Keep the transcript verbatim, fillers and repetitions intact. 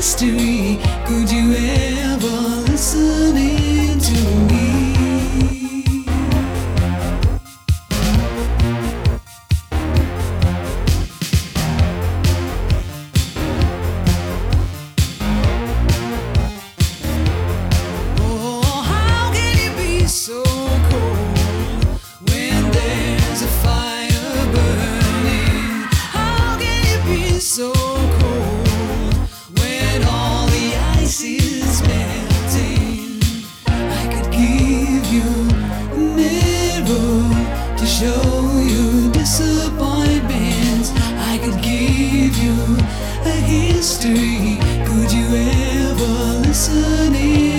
history. Could you ever listen in to me? Oh, how can you be so cold when there's a fire burning? How can you be so cold when all the ice is melting? I could give you a mirror to show you disappointments. I could give you a history. Could you ever listen in?